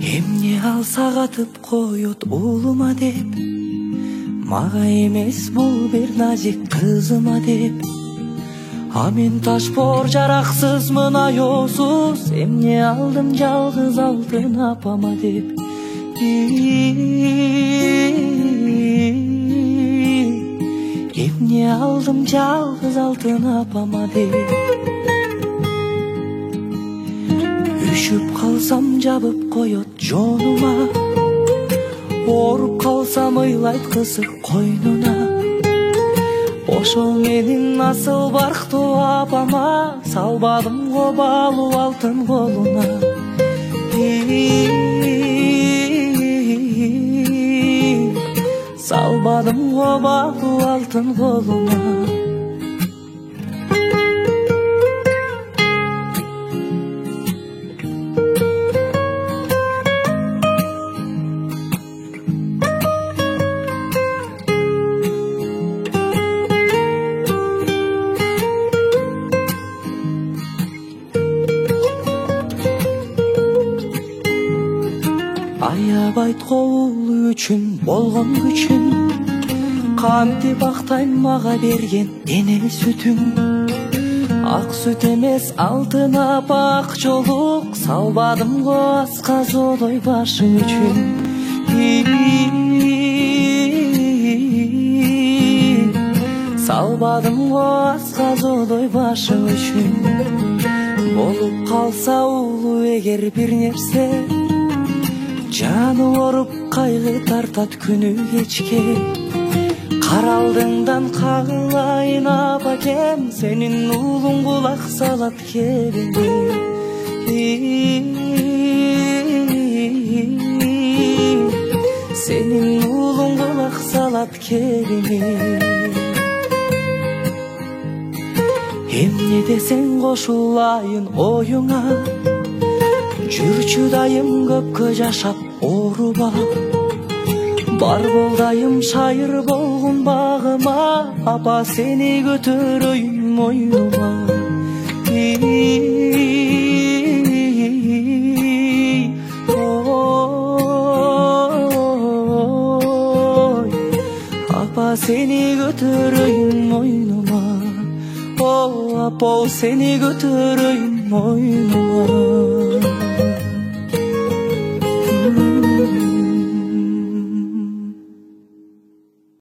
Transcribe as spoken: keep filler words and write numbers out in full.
Эмне ал сагатып коет уулума деп, мага эмес бул бир назик кызыма деп. А мен ташпор жараксызмын, аёсуз, эмне алдым жалгыз алтын апама деп. Эмне алдым жалгыз алтын апама деп. Үшүп калсам жабып коет жонума, ооруп калсам ыйлайт кысыр койнуна. Ошол менин асыл барктуу апама салбадым го балуу алтын колуна. Салбадым го балуу алтын колуна. Аябайт коул үчүн болгон күчүн, кантип актайм мага берген эне сүтүң. Ак сүт эмес алтын апа ак жолук, салбадым го асказодой башың үчүн. Салбадым го асказодой башың үчүн. Болуп калса улуу эгер бир нерсе, жаны оруп кайгы тартат күнү кечке. Кара алдыңдан кагылайын апакем, сенин уулуң кулак салат кебине. Сенин уулуң кулак салат кебине. Эмне десең кошулайын оюңа, жүрчү дайым көпкө жашап ооруба. Бар бол дайым шайыр болгон багыма, апа сени көтөрөйүн мойнума. Апа сени көтөрөйүн мойнума. О, апа сени көтөрөйүн мойнума.